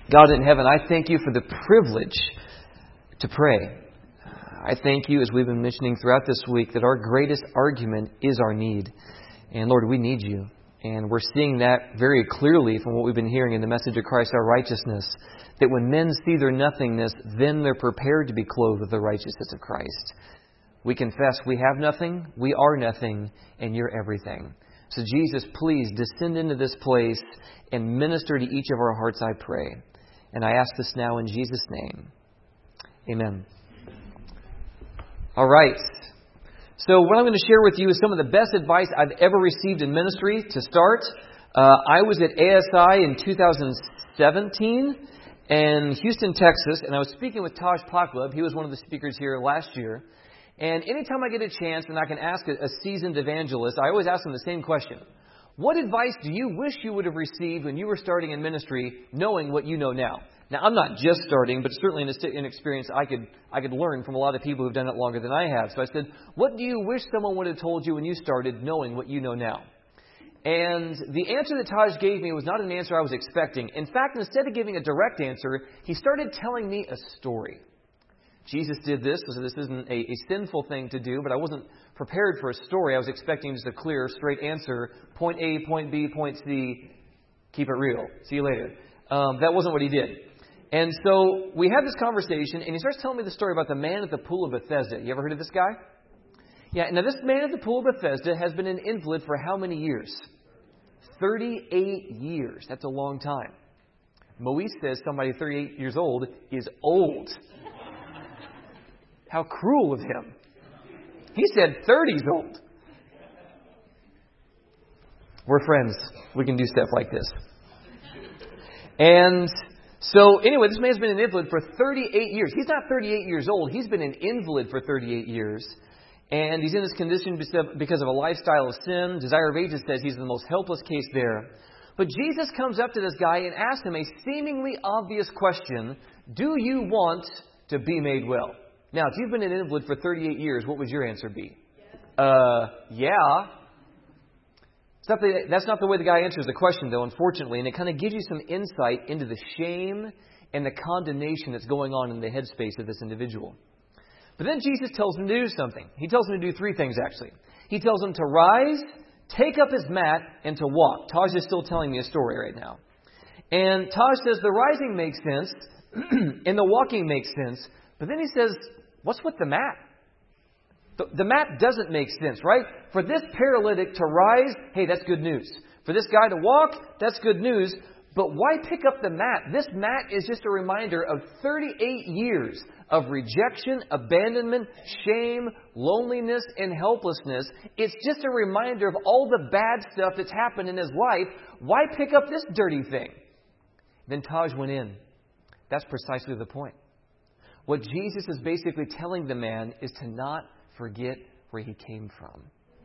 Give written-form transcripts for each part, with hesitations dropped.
God in heaven, I thank You for the privilege to pray. I thank You, as we've been mentioning throughout this week, that our greatest argument is our need. And Lord, we need You. And we're seeing that very clearly from what we've been hearing in the message of Christ, our righteousness. That when men see their nothingness, then they're prepared to be clothed with the righteousness of Christ. We confess we have nothing, we are nothing, and You're everything. So Jesus, please descend into this place and minister to each of our hearts, I pray. And I ask this now in Jesus' name. Amen. All right. So what I'm going to share with you is some of the best advice I've ever received in ministry. To start, I was at ASI in 2017 in Houston, Texas, and I was speaking with Taj Paklab. He was one of the speakers here last year. And anytime I get a chance and I can ask a seasoned evangelist, I always ask them the same question. What advice do you wish you would have received when you were starting in ministry, knowing what you know now? Now, I'm not just starting, but certainly in experience I could learn from a lot of people who've done it longer than I have. So I said, what do you wish someone would have told you when you started, knowing what you know now? And the answer that Taj gave me was not an answer I was expecting. In fact, instead of giving a direct answer, he started telling me a story. Jesus did this, so this isn't a sinful thing to do, but I wasn't prepared for a story. I was expecting just a clear, straight answer. Point A, point B, point C. Keep it real. See you later. That wasn't what he did. And so we had this conversation, and he starts telling me the story about the man at the pool of Bethesda. You ever heard of this guy? Yeah, now this man at the pool of Bethesda has been an invalid for how many years? 38 years. That's a long time. Moise says somebody 38 years old is old. How cruel of him. He said 30's old. We're friends. We can do stuff like this. And so, anyway, this man's been an invalid for 38 years. He's not 38 years old. He's been an invalid for 38 years. And he's in this condition because of a lifestyle of sin. Desire of Ages says he's the most helpless case there. But Jesus comes up to this guy and asks him a seemingly obvious question. Do you want to be made well? Now, if you've been an invalid for 38 years, what would your answer be? Yeah. That's not the way the guy answers the question, though, unfortunately. And it kind of gives you some insight into the shame and the condemnation that's going on in the headspace of this individual. But then Jesus tells him to do something. He tells him to do three things, actually. He tells him to rise, take up his mat, and to walk. Taj is still telling me a story right now. And Taj says the rising makes sense and the walking makes sense. But then he says, what's with the mat? The mat doesn't make sense, right? For this paralytic to rise, hey, that's good news. For this guy to walk, that's good news. But why pick up the mat? This mat is just a reminder of 38 years of rejection, abandonment, shame, loneliness, and helplessness. It's just a reminder of all the bad stuff that's happened in his life. Why pick up this dirty thing? Then Taj went in. That's precisely the point. What Jesus is basically telling the man is to not forget where he came from.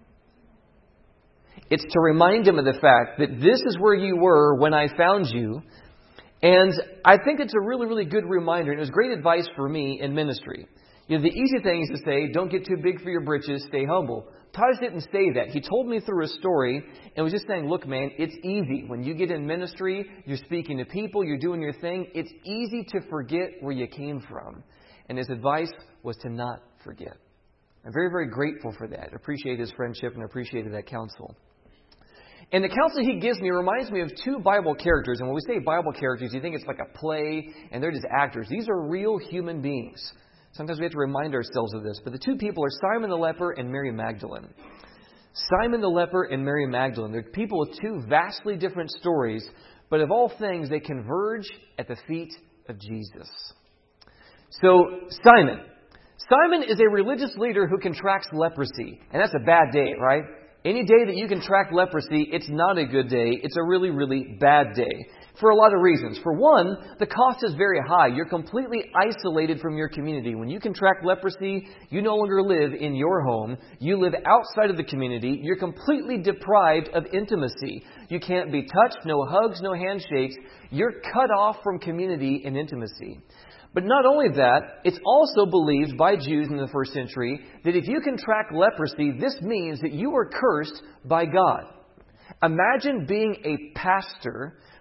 It's to remind him of the fact that this is where you were when I found you. And I think it's a really, really good reminder. And it was great advice for me in ministry. You know, the easy thing is to say, don't get too big for your britches, stay humble. Taj didn't say that. He told me through a story and was just saying, look, man, it's easy. When you get in ministry, you're speaking to people, you're doing your thing. It's easy to forget where you came from. And his advice was to not forget. I'm very, very grateful for that. I appreciate his friendship and appreciated that counsel. And the counsel he gives me reminds me of two Bible characters. And when we say Bible characters, you think it's like a play and they're just actors. These are real human beings. Sometimes we have to remind ourselves of this. But the two people are Simon the leper and Mary Magdalene. Simon the leper and Mary Magdalene. They're people with two vastly different stories. But of all things, they converge at the feet of Jesus. So, Simon is a religious leader who contracts leprosy. And that's a bad day, right? Any day that you contract leprosy, it's not a good day. It's a really, really bad day. For a lot of reasons. For one, the cost is very high. You're completely isolated from your community. When you contract leprosy, you no longer live in your home. You live outside of the community. You're completely deprived of intimacy. You can't be touched, no hugs, no handshakes. You're cut off from community and intimacy. But not only that, it's also believed by Jews in the first century that if you contract leprosy, this means that you are cursed by God. Imagine being a pastor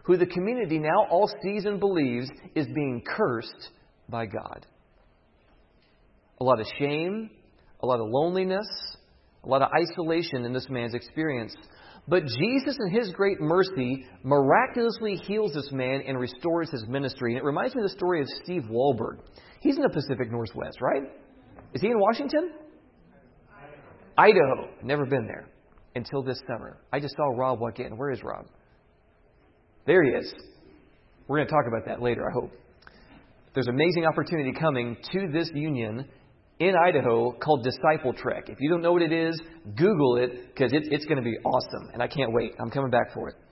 who the community now all sees and believes is being cursed by God. A lot of shame, a lot of loneliness, a lot of isolation in this man's experience. But Jesus, in His great mercy, miraculously heals this man and restores his ministry. And it reminds me of the story of Steve Wahlberg. He's in the Pacific Northwest, right? Is he in Washington? Idaho. Never been there until this summer. I just saw Rob walk in. Where is Rob? There he is. We're going to talk about that later, I hope. There's an amazing opportunity coming to this union in Idaho called Disciple Trek. If you don't know what it is, Google it, because it's going to be awesome. And I can't wait. I'm coming back for it.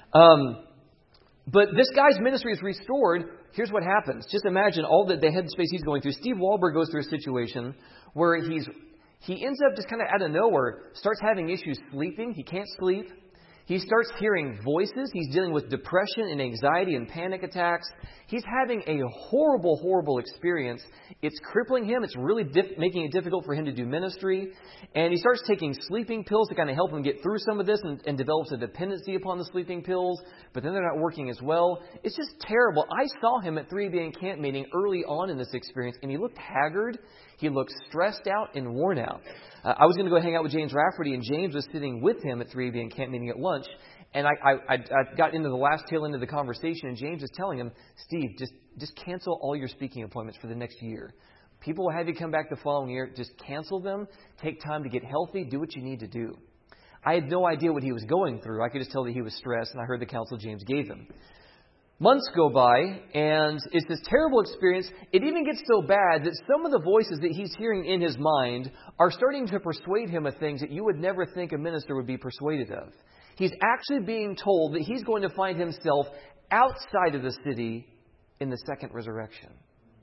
But this guy's ministry is restored. Here's what happens. Just imagine all the headspace he's going through. Steve Wahlberg goes through a situation where he ends up just kind of out of nowhere, starts having issues sleeping. He can't sleep. He starts hearing voices. He's dealing with depression and anxiety and panic attacks. He's having a horrible, horrible experience. It's crippling him. It's really making it difficult for him to do ministry. And he starts taking sleeping pills to kind of help him get through some of this and develops a dependency upon the sleeping pills. But then they're not working as well. It's just terrible. I saw him at 3ABN camp meeting early on in this experience, and he looked haggard. He looked stressed out and worn out. I was going to go hang out with James Rafferty, and James was sitting with him at 3ABN camp meeting at lunch. And I got into the last tail end of the conversation, and James is telling him, Steve, just cancel all your speaking appointments for the next year. People will have you come back the following year. Just cancel them. Take time to get healthy. Do what you need to do. I had no idea what he was going through. I could just tell that he was stressed, and I heard the counsel James gave him. Months go by, and it's this terrible experience. It even gets so bad that some of the voices that he's hearing in his mind are starting to persuade him of things that you would never think a minister would be persuaded of. He's actually being told that he's going to find himself outside of the city in the second resurrection.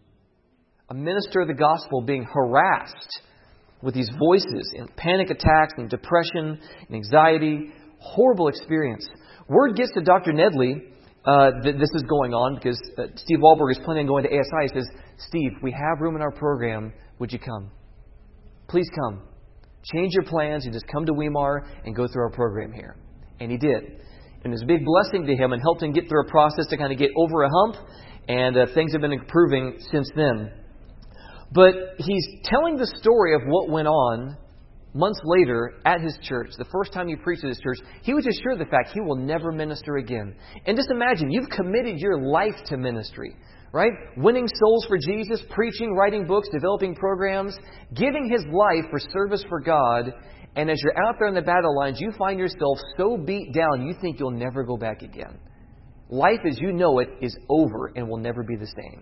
A minister of the gospel being harassed with these voices and panic attacks and depression and anxiety. Horrible experience. Word gets to Dr. Nedley that this is going on because Steve Wahlberg is planning on going to ASI. He says, Steve, we have room in our program. Would you come? Please come. Change your plans and just come to Weimar and go through our program here. And he did. And it was a big blessing to him and helped him get through a process to kind of get over a hump. And things have been improving since then. But he's telling the story of what went on months later at his church. The first time he preached at his church, he was assured of the fact he will never minister again. And just imagine, you've committed your life to ministry, right? Winning souls for Jesus, preaching, writing books, developing programs, giving his life for service for God. And as you're out there in the battle lines, you find yourself so beat down, you think you'll never go back again. Life as you know it is over and will never be the same.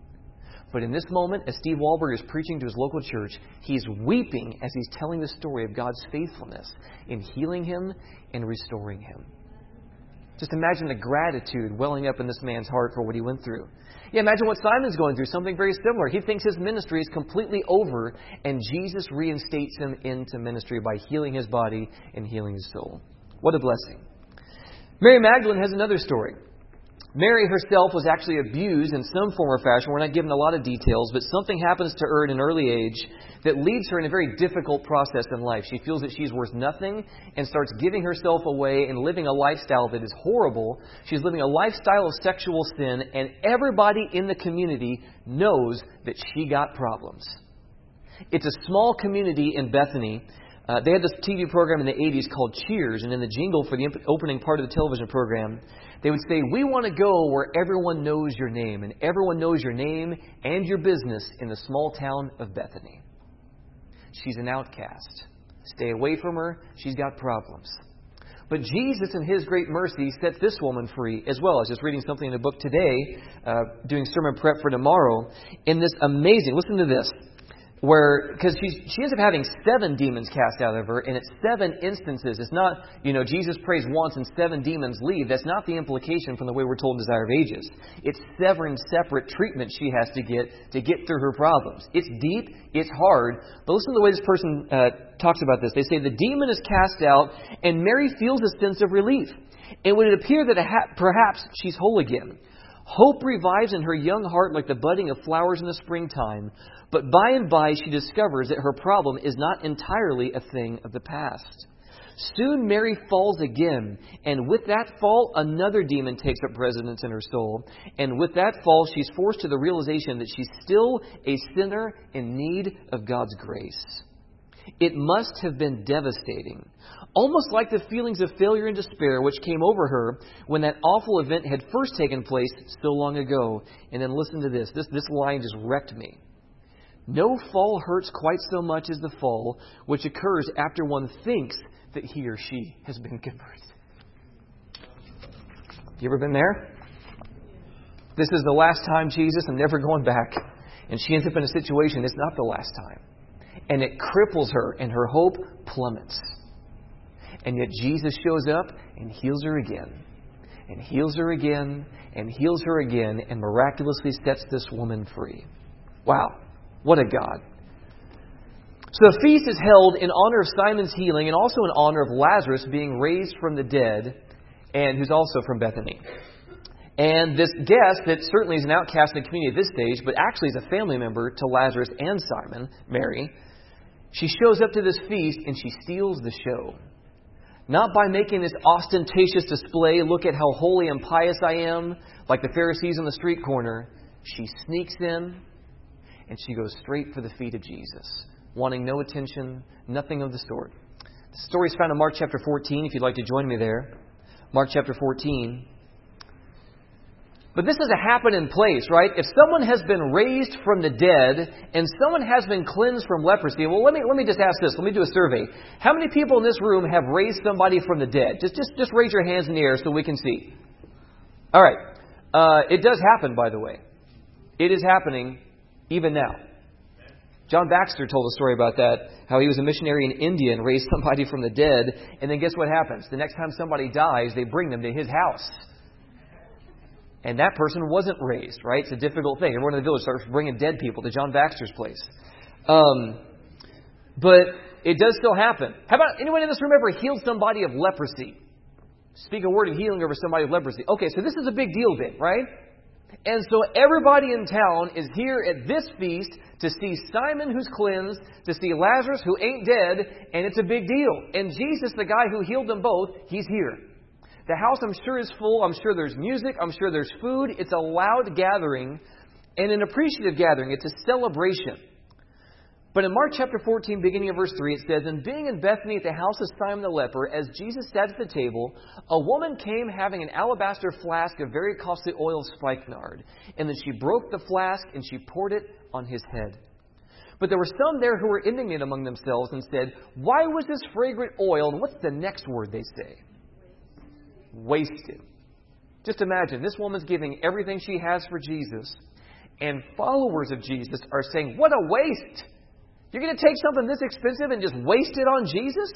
But in this moment, as Steve Wahlberg is preaching to his local church, he's weeping as he's telling the story of God's faithfulness in healing him and restoring him. Just imagine the gratitude welling up in this man's heart for what he went through. Yeah, imagine what Simon's going through, something very similar. He thinks his ministry is completely over, and Jesus reinstates him into ministry by healing his body and healing his soul. What a blessing. Mary Magdalene has another story. Mary herself was actually abused in some form or fashion. We're not given a lot of details, but something happens to her at an early age that leads her in a very difficult process in life. She feels that she's worth nothing and starts giving herself away and living a lifestyle that is horrible. She's living a lifestyle of sexual sin, and everybody in the community knows that she got problems. It's a small community in Bethany. They had this TV program in the 80s called Cheers, and in the jingle for the opening part of the television program, they would say, we want to go where everyone knows your name, and everyone knows your name and your business in the small town of Bethany. She's an outcast. Stay away from her. She's got problems. But Jesus, in His great mercy, sets this woman free as well. I was just reading something in the book today, doing sermon prep for tomorrow, in this amazing, listen to this, because she ends up having 7 demons cast out of her, and it's 7 instances. It's not, Jesus prays once and 7 demons leave. That's not the implication from the way we're told in Desire of Ages. It's 7 separate treatments she has to get through her problems. It's deep, it's hard, but listen to the way this person talks about this. They say the demon is cast out, and Mary feels a sense of relief. And when it appear that perhaps she's whole again, hope revives in her young heart like the budding of flowers in the springtime. But by and by she discovers that her problem is not entirely a thing of the past. Soon Mary falls again, and with that fall, another demon takes up residence in her soul. And with that fall, she's forced to the realization that she's still a sinner in need of God's grace. It must have been devastating, almost like the feelings of failure and despair which came over her when that awful event had first taken place so long ago. And then listen to this. This line just wrecked me. No fall hurts quite so much as the fall which occurs after one thinks that he or she has been converted. You ever been there? This is the last time, Jesus, I'm never going back. And she ends up in a situation, it's not the last time. And it cripples her, and her hope plummets. And yet Jesus shows up and heals her again. And heals her again, and heals her again, and miraculously sets this woman free. Wow, what a God. So the feast is held in honor of Simon's healing and also in honor of Lazarus being raised from the dead, and who's also from Bethany. And this guest that certainly is an outcast in the community at this stage, but actually is a family member to Lazarus and Simon, Mary, she shows up to this feast and she steals the show. Not by making this ostentatious display, look at how holy and pious I am, like the Pharisees on the street corner. She sneaks in and she goes straight for the feet of Jesus, wanting no attention, nothing of the sort. The story is found in Mark chapter 14, if you'd like to join me there. Mark chapter 14. But this is a happening place, right? If someone has been raised from the dead and someone has been cleansed from leprosy, well, let me just ask this. Let me do a survey. How many people in this room have raised somebody from the dead? Just raise your hands in the air so we can see. All right. It does happen, by the way. It is happening even now. John Baxter told a story about that, how he was a missionary in India and raised somebody from the dead. And then guess what happens? The next time somebody dies, they bring them to his house. And that person wasn't raised, right? It's a difficult thing. Everyone in the village starts bringing dead people to John Baxter's place. But it does still happen. How about anyone in this room ever healed somebody of leprosy? Speak a word of healing over somebody of leprosy. Okay, so this is a big deal then, right? And so everybody in town is here at this feast to see Simon who's cleansed, to see Lazarus who ain't dead, and it's a big deal. And Jesus, the guy who healed them both, he's here. The house, I'm sure, is full. I'm sure there's music. I'm sure there's food. It's a loud gathering and an appreciative gathering. It's a celebration. But in Mark chapter 14, beginning of verse 3, it says, "And being in Bethany at the house of Simon the leper, as Jesus sat at the table, a woman came having an alabaster flask of very costly oil of spikenard. And then she broke the flask and she poured it on his head. But there were some there who were indignant among themselves and said, 'Why was this fragrant oil?'" And what's the next word they say? Wasted. Just imagine, this woman's giving everything she has for Jesus, and followers of Jesus are saying, "What a waste! You're going to take something this expensive and just waste it on Jesus?"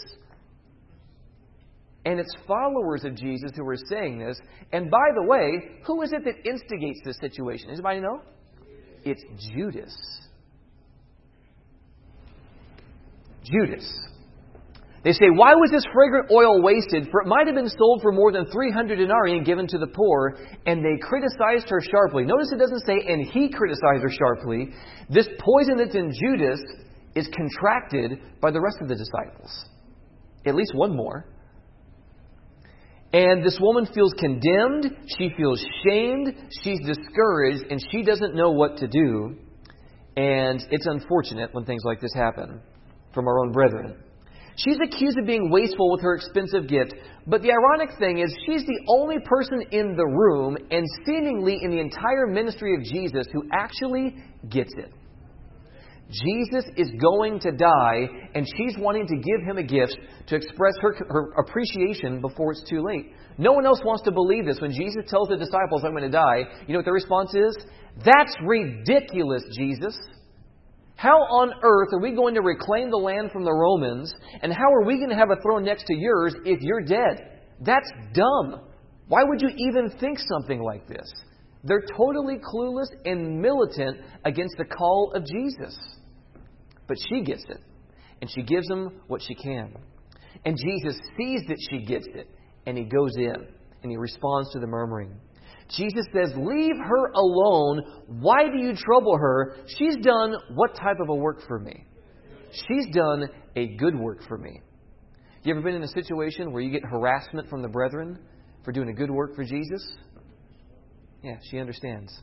And it's followers of Jesus who are saying this. And by the way, who is it that instigates this situation? Anybody know? It's Judas. Judas. They say, "Why was this fragrant oil wasted? For it might have been sold for more than 300 denarii and given to the poor." And they criticized her sharply. Notice it doesn't say, "and he criticized her sharply." This poison that's in Judas is contracted by the rest of the disciples. At least one more. And this woman feels condemned. She feels shamed. She's discouraged. And she doesn't know what to do. And it's unfortunate when things like this happen from our own brethren. She's accused of being wasteful with her expensive gift. But the ironic thing is she's the only person in the room and seemingly in the entire ministry of Jesus who actually gets it. Jesus is going to die, and she's wanting to give him a gift to express her appreciation before it's too late. No one else wants to believe this. When Jesus tells the disciples, "I'm going to die," you know what their response is? "That's ridiculous, Jesus. How on earth are we going to reclaim the land from the Romans? And how are we going to have a throne next to yours if you're dead? That's dumb. Why would you even think something like this?" They're totally clueless and militant against the call of Jesus. But she gets it. And she gives them what she can. And Jesus sees that she gets it. And he goes in. And he responds to the murmuring. Jesus says, "Leave her alone. Why do you trouble her? She's done what type of a work for me? She's done a good work for me." You ever been in a situation where you get harassment from the brethren for doing a good work for Jesus? Yeah, she understands.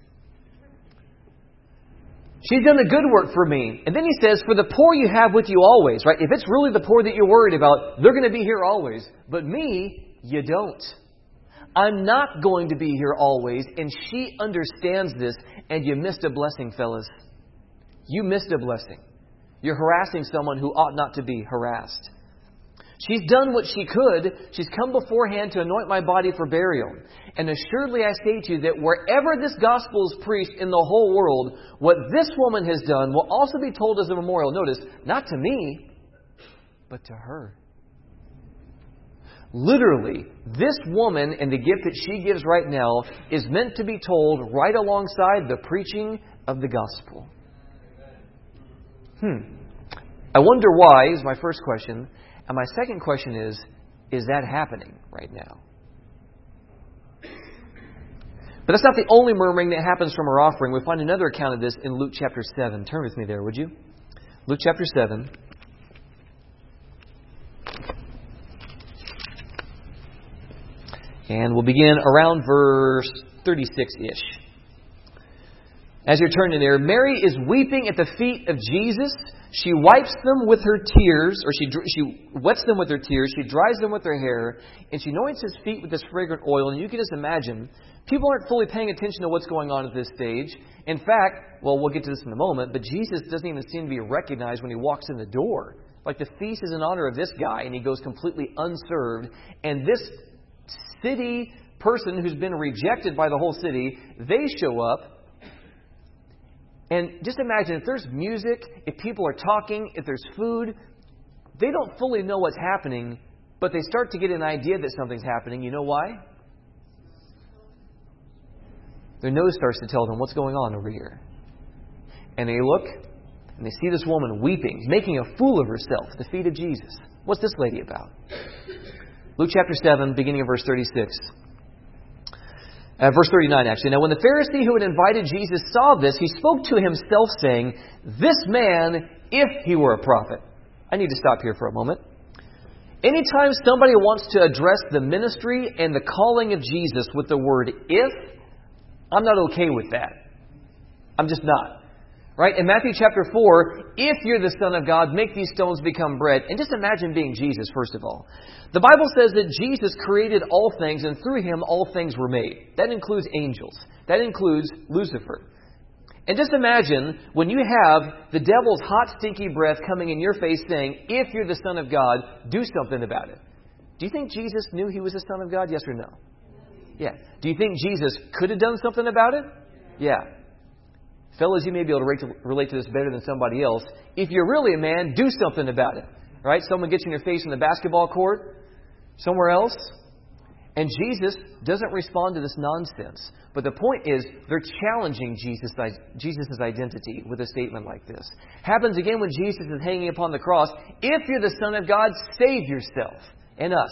She's done a good work for me. And then he says, for the poor you have with you always, right? If it's really the poor that you're worried about, they're going to be here always. But me, you don't. I'm not going to be here always. And she understands this. And you missed a blessing, fellas. You missed a blessing. You're harassing someone who ought not to be harassed. She's done what she could. She's come beforehand to anoint my body for burial. And assuredly I say to you that wherever this gospel is preached in the whole world, what this woman has done will also be told as a memorial. Notice, not to me, but to her. Literally, this woman and the gift that she gives right now is meant to be told right alongside the preaching of the gospel. I wonder why, is my first question. And my second question is that happening right now? But that's not the only murmuring that happens from her offering. We find another account of this in Luke chapter 7. Turn with me there, would you? Luke chapter 7. And we'll begin around verse 36-ish. As you're turning there, Mary is weeping at the feet of Jesus. She wipes them with her tears, or she wets them with her tears. She dries them with her hair, and she anoints his feet with this fragrant oil. And you can just imagine, people aren't fully paying attention to what's going on at this stage. In fact, well, we'll get to this in a moment, but Jesus doesn't even seem to be recognized when he walks in the door. Like the feast is in honor of this guy, and he goes completely unserved. And this city person who's been rejected by the whole city, they show up. And just imagine, if there's music, if people are talking, if there's food, they don't fully know what's happening, but they start to get an idea that something's happening. You know why? Their nose starts to tell them what's going on over here. And they look, and they see this woman weeping, making a fool of herself at the feet of Jesus. What's this lady about? Luke chapter 7, beginning of verse 36. Verse 39, actually. Now, when the Pharisee who had invited Jesus saw this, he spoke to himself, saying, this man, if he were a prophet. I need to stop here for a moment. Anytime somebody wants to address the ministry and the calling of Jesus with the word if, I'm not okay with that. I'm just not. Right? In Matthew chapter 4, if you're the Son of God, make these stones become bread. And just imagine being Jesus, first of all. The Bible says that Jesus created all things, and through him all things were made. That includes angels. That includes Lucifer. And just imagine when you have the devil's hot, stinky breath coming in your face saying, if you're the Son of God, do something about it. Do you think Jesus knew he was the Son of God? Yes or no? Yeah. Do you think Jesus could have done something about it? Yeah. Fellas, you may be able to relate to this better than somebody else. If you're really a man, do something about it. Right? Someone gets in your face in the basketball court, somewhere else. And Jesus doesn't respond to this nonsense. But the point is, they're challenging Jesus' identity with a statement like this. Happens again when Jesus is hanging upon the cross. If you're the Son of God, save yourself and us.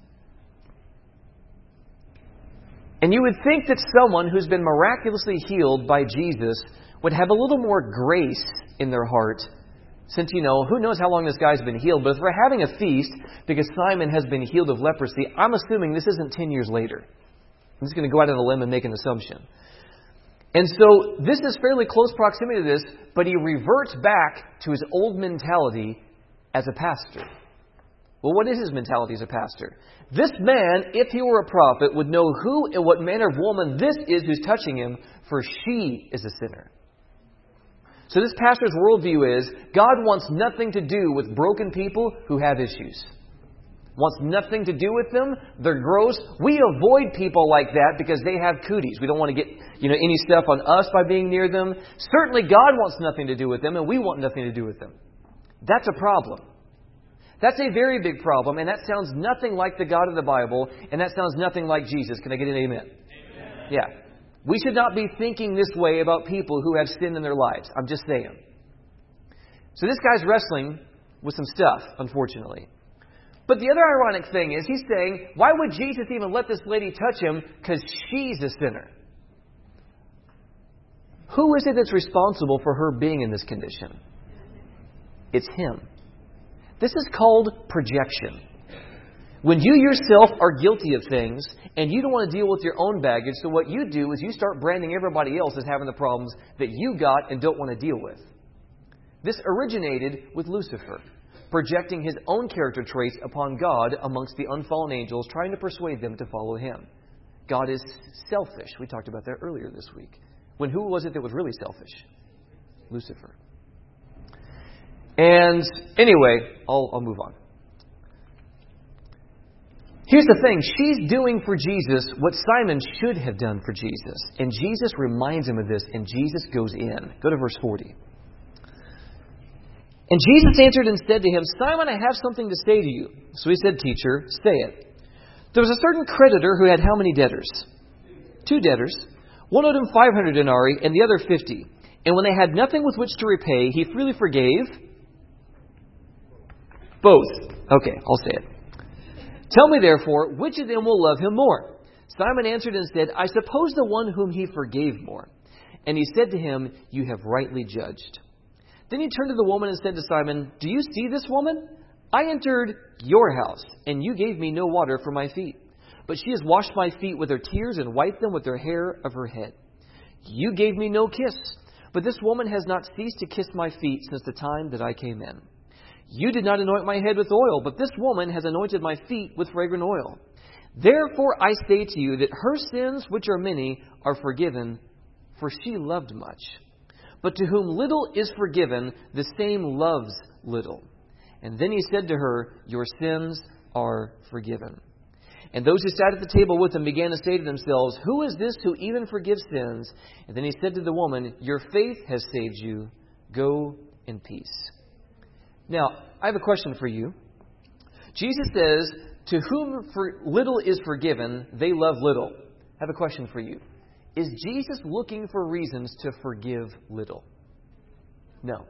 And you would think that someone who's been miraculously healed by Jesus would have a little more grace in their heart. Since, who knows how long this guy's been healed. But if we're having a feast because Simon has been healed of leprosy, I'm assuming this isn't 10 years later. I'm just going to go out on a limb and make an assumption. And so this is fairly close proximity to this, but he reverts back to his old mentality as a pastor. Well, what is his mentality as a pastor? This man, if he were a prophet, would know who and what manner of woman this is who's touching him, for she is a sinner. So this pastor's worldview is, God wants nothing to do with broken people who have issues. Wants nothing to do with them. They're gross. We avoid people like that because they have cooties. We don't want to get any stuff on us by being near them. Certainly God wants nothing to do with them, and we want nothing to do with them. That's a problem. That's a very big problem, and that sounds nothing like the God of the Bible, and that sounds nothing like Jesus. Can I get an amen? Amen. Yeah. We should not be thinking this way about people who have sin in their lives. I'm just saying. So this guy's wrestling with some stuff, unfortunately. But the other ironic thing is he's saying, why would Jesus even let this lady touch him? Because she's a sinner. Who is it that's responsible for her being in this condition? It's him. This is called projection. When you yourself are guilty of things and you don't want to deal with your own baggage, so what you do is you start branding everybody else as having the problems that you got and don't want to deal with. This originated with Lucifer, projecting his own character traits upon God amongst the unfallen angels, trying to persuade them to follow him. God is selfish. We talked about that earlier this week. When who was it that was really selfish? Lucifer. And anyway, I'll move on. Here's the thing. She's doing for Jesus what Simon should have done for Jesus. And Jesus reminds him of this, and Jesus goes in. Go to verse 40. And Jesus answered and said to him, Simon, I have something to say to you. So he said, Teacher, say it. There was a certain creditor who had how many debtors? 2 debtors. One owed him 500 denarii and the other 50. And when they had nothing with which to repay, he freely forgave both. Okay, I'll say it. Tell me therefore, which of them will love him more? Simon answered and said, I suppose the one whom he forgave more. And he said to him, You have rightly judged. Then he turned to the woman and said to Simon, Do you see this woman? I entered your house, and you gave me no water for my feet. But she has washed my feet with her tears and wiped them with her hair of her head. You gave me no kiss, but this woman has not ceased to kiss my feet since the time that I came in. You did not anoint my head with oil, but this woman has anointed my feet with fragrant oil. Therefore I say to you that her sins, which are many, are forgiven, for she loved much. But to whom little is forgiven, the same loves little. And then he said to her, Your sins are forgiven. And those who sat at the table with him began to say to themselves, Who is this who even forgives sins? And then he said to the woman, Your faith has saved you. Go in peace. Now, I have a question for you. Jesus says, To whom little is forgiven, they love little. I have a question for you. Is Jesus looking for reasons to forgive little? No.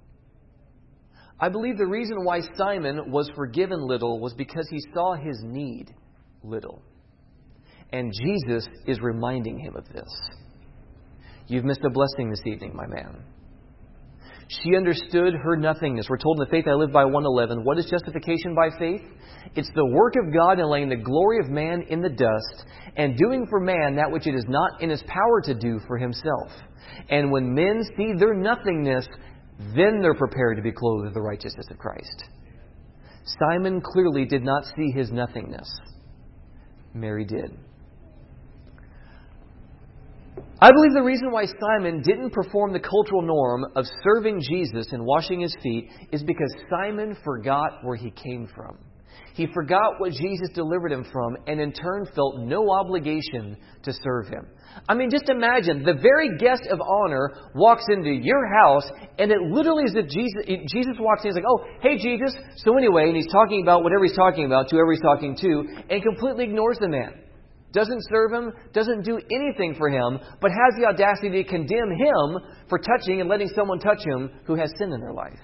I believe the reason why Simon was forgiven little was because he saw his need little. And Jesus is reminding him of this. You've missed a blessing this evening, my man. She understood her nothingness. We're told in the Faith I Live by 1:11, what is justification by faith? It's the work of God in laying the glory of man in the dust and doing for man that which it is not in his power to do for himself. And when men see their nothingness, then they're prepared to be clothed with the righteousness of Christ. Simon clearly did not see his nothingness. Mary did. I believe the reason why Simon didn't perform the cultural norm of serving Jesus and washing his feet is because Simon forgot where he came from. He forgot what Jesus delivered him from and in turn felt no obligation to serve him. I mean, just imagine the very guest of honor walks into your house and it literally is that Jesus walks in and he's like, oh, hey, Jesus. So anyway, and he's talking about whatever he's talking about to whoever he's talking to and completely ignores the man. Doesn't serve him, doesn't do anything for him, but has the audacity to condemn him for touching and letting someone touch him who has sin in their life.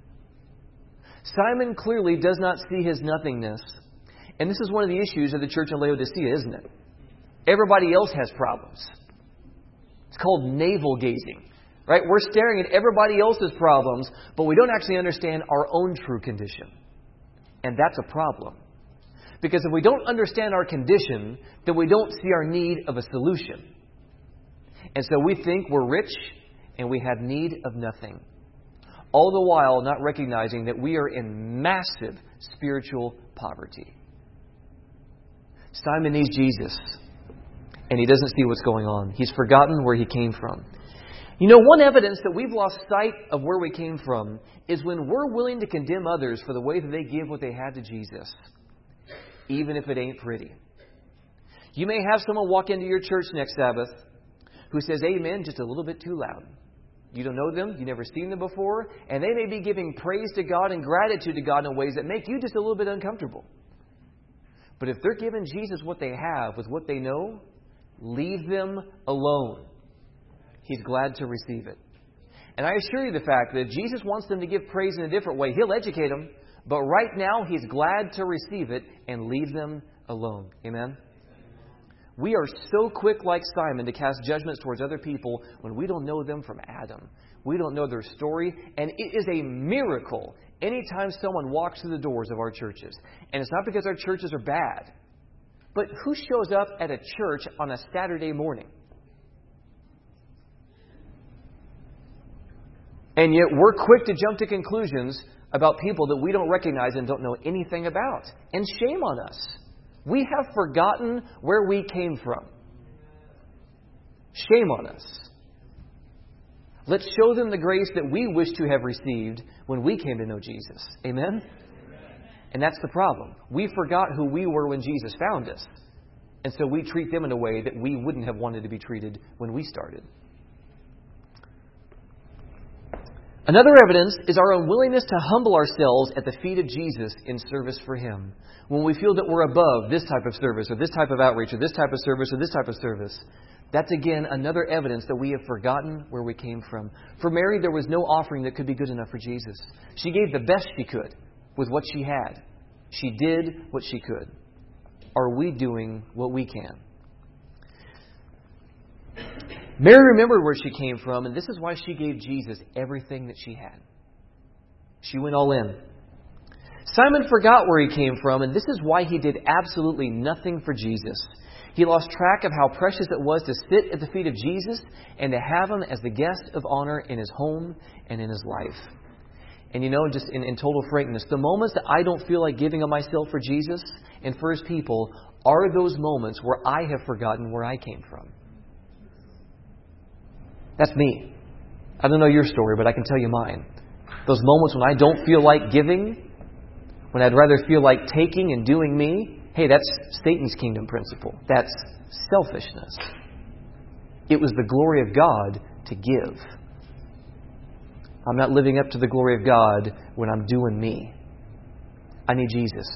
Simon clearly does not see his nothingness. And this is one of the issues of the church in Laodicea, isn't it? Everybody else has problems. It's called navel gazing. Right? We're staring at everybody else's problems, but we don't actually understand our own true condition. And that's a problem. Because if we don't understand our condition, then we don't see our need of a solution. And so we think we're rich and we have need of nothing. All the while not recognizing that we are in massive spiritual poverty. Simon needs Jesus. And he doesn't see what's going on. He's forgotten where he came from. You know, one evidence that we've lost sight of where we came from is when we're willing to condemn others for the way that they give what they had to Jesus. Even if it ain't pretty. You may have someone walk into your church next Sabbath who says amen just a little bit too loud. You don't know them, you've never seen them before, and they may be giving praise to God and gratitude to God in ways that make you just a little bit uncomfortable. But if they're giving Jesus what they have with what they know, leave them alone. He's glad to receive it. And I assure you the fact that if Jesus wants them to give praise in a different way, He'll educate them. But right now, He's glad to receive it and leave them alone. Amen? We are so quick, like Simon, to cast judgments towards other people when we don't know them from Adam. We don't know their story. And it is a miracle anytime someone walks through the doors of our churches. And it's not because our churches are bad. But who shows up at a church on a Saturday morning? And yet we're quick to jump to conclusions about people that we don't recognize and don't know anything about. And shame on us. We have forgotten where we came from. Shame on us. Let's show them the grace that we wish to have received when we came to know Jesus. Amen? And that's the problem. We forgot who we were when Jesus found us. And so we treat them in a way that we wouldn't have wanted to be treated when we started. Another evidence is our unwillingness to humble ourselves at the feet of Jesus in service for Him. When we feel that we're above this type of service, or this type of outreach, or this type of service, or this type of service, that's again another evidence that we have forgotten where we came from. For Mary, there was no offering that could be good enough for Jesus. She gave the best she could with what she had. She did what she could. Are we doing what we can? Mary remembered where she came from, and this is why she gave Jesus everything that she had. She went all in. Simon forgot where he came from, and this is why he did absolutely nothing for Jesus. He lost track of how precious it was to sit at the feet of Jesus and to have Him as the guest of honor in His home and in His life. And you know, just in total frankness, the moments that I don't feel like giving of myself for Jesus and for His people are those moments where I have forgotten where I came from. That's me. I don't know your story, but I can tell you mine. Those moments when I don't feel like giving, when I'd rather feel like taking and doing me, hey, that's Satan's kingdom principle. That's selfishness. It was the glory of God to give. I'm not living up to the glory of God when I'm doing me. I need Jesus.